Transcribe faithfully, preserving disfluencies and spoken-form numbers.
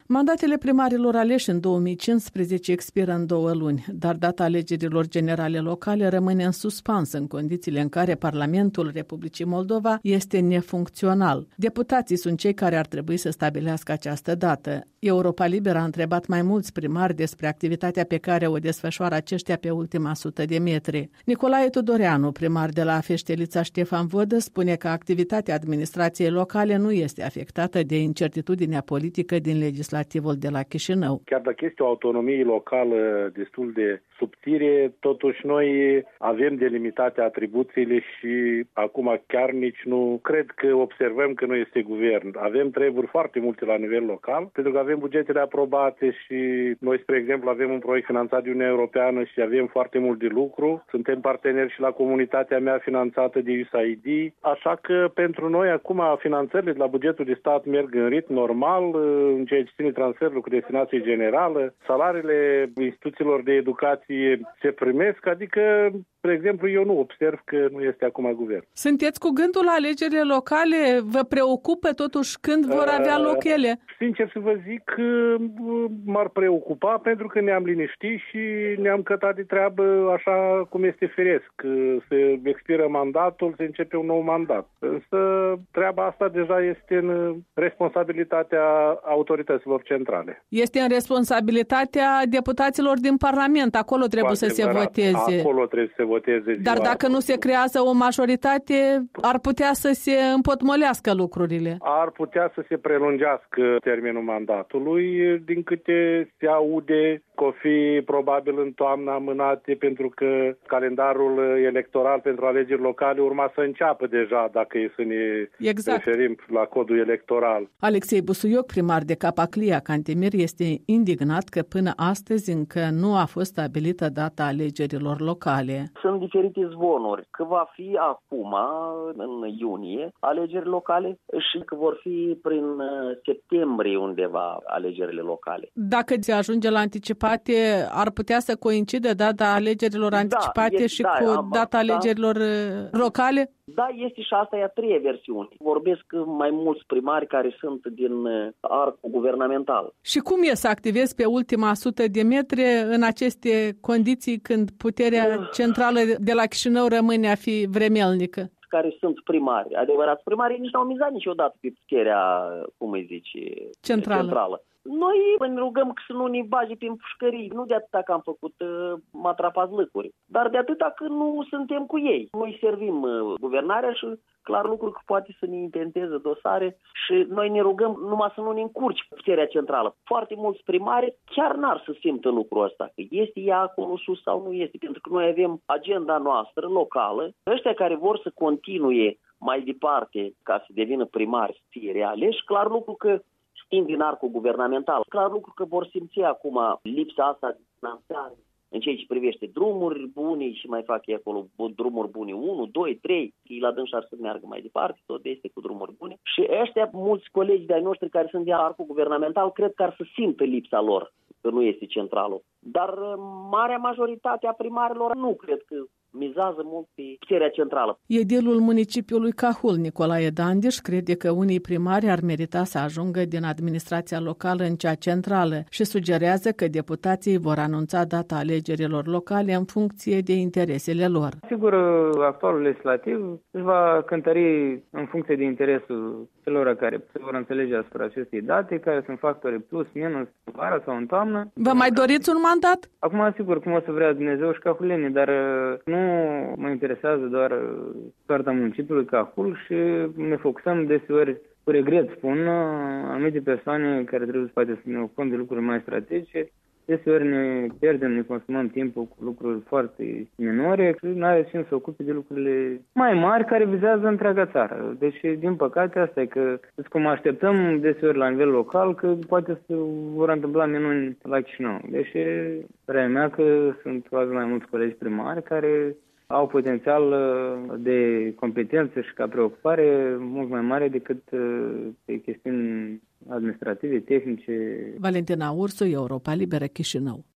Mandatele primarilor aleși în două mii cincisprezece expiră în două luni, dar data alegerilor generale locale rămâne în suspans în condițiile în care Parlamentul Republicii Moldova este nefuncțional. Deputații sunt cei care ar trebui să stabilească această dată. Europa Liberă a întrebat mai mulți primari despre activitatea pe care o desfășoară aceștia pe ultima sută de metri. Nicolae Tudoreanu, primar de la Feștelița Ștefan Vodă, spune că activitatea administrației locale nu este afectată de incertitudinea politică din legislativul de la Chișinău. Chiar dacă este o autonomie locală destul de subțire, totuși noi avem delimitate atribuțiile și acum chiar nici nu cred că observăm că nu este guvern. Avem treburi foarte multe la nivel local, pentru că avem bugetele aprobate și noi, spre exemplu, avem un proiect finanțat de Uniunea Europeană și avem foarte mult de lucru. Suntem parteneri și la comunitatea mea finanțată de U S A I D, așa că pentru noi acum finanțările de la bugetul de stat merg în ritm normal, în ceea ce ține transferul cu destinație generală, salariile instituțiilor de educație se primesc, adică, spre exemplu, eu nu observ că nu este acum guvern. Sunteți cu gândul la alegerile locale? Vă preocupă totuși când vor avea loc ele? Sincer să vă zic, m-ar preocupa pentru că ne-am liniștit și ne-am cătat de treabă așa cum este firesc. Se expiră mandatul, se începe un nou mandat. Însă treaba asta deja este în responsabilitatea autorităților centrale. Este în responsabilitatea deputaților din Parlament. Acolo trebuie să se voteze. Acolo trebuie să se voteze. Dar dacă nu se creează o majoritate, ar putea să se împotmolească lucrurile. Ar putea să se prelungească termenul mandatului, din câte se aude că o fi probabil în toamnă amânate, pentru că calendarul electoral pentru alegeri locale urma să înceapă deja, dacă e să ne exact. referim la codul electoral. Alexei Busuioc, primar de Capaclia Cantemir, este indignat că până astăzi încă nu a fost stabilită data alegerilor locale. Sunt diferite zvonuri că va fi acum, în iunie, alegeri locale și că vor fi prin septembrie undeva alegerile locale. Dacă se ajunge la anticipate, ar putea să coincide data alegerilor anticipate da, și da, cu am, data da. alegerilor locale? Da, este și asta e a treia versiune. Vorbesc mai mulți primari care sunt din arcul guvernamental. Și cum e să activezi pe ultima sută de metri în aceste condiții când puterea centrală de la Chișinău rămâne a fi vremelnică? Care sunt primari, adevărați primari, nici n-au mizat niciodată pe puterea, cum îi zice, centrală. centrală. Noi ne rugăm să nu ne bage prin pușcării, nu de atâta că am făcut uh, matrapazlăcuri, dar de atâta că nu suntem cu ei. Noi servim uh, guvernarea și clar lucru că poate să ne intenteze dosare și noi ne rugăm numai să nu ne încurci puterea centrală. Foarte mulți primari chiar n-ar să simtă lucrul ăsta, că este ea acolo sus sau nu este, pentru că noi avem agenda noastră locală. Ăștia care vor să continue mai departe ca să devină primari, să fie realeși, clar lucru că știm din arcul guvernamental. Clar lucru că vor simți acum lipsa asta de finanțare în ceea ce privește drumuri bune și mai fac ei acolo drumuri bune unu, doi, trei, ei la dânși ar să meargă mai departe, tot este cu drumuri bune. Și ăștia, mulți colegi de-ai noștri care sunt de arcul guvernamental, cred că ar să simtă lipsa lor, că nu este centralul. Dar marea majoritate a primarilor nu cred că mizează mult pe puterea centrală. Edilul municipiului Cahul, Nicolae Dandiș, crede că unii primari ar merita să ajungă din administrația locală în cea centrală și sugerează că deputații vor anunța data alegerilor locale în funcție de interesele lor. Sigur, actualul legislativ își va cântări în funcție de interesul celor care se vor înțelege asupra acestei date, care sunt factori plus, minus, în vara sau în toamnă. Vă mai doriți un mandat? Acum, sigur, cum o să vrea Dumnezeu și cahulenii, dar nu mă interesează doar soarta municipiului Cahul și ne focusăm deseori, cu regret spun, anumite persoane care trebuie poate să ne ocupăm de lucruri mai strategice. Deseori ne pierdem, ne consumăm timpul cu lucruri foarte minore și nu are cine să ocupe de lucrurile mai mari care vizează întreaga țară. Deci, din păcate, asta e că, cum așteptăm deseori la nivel local, că poate să vor întâmpla minuni la Chișinău. Deci, părerea mea că sunt probabil mai mulți colegi primari care au potențial de competență și ca preocupare mult mai mare decât pe chestiuni administrative, tehnice. Valentina Ursu, Europa Liberă, Chișinău.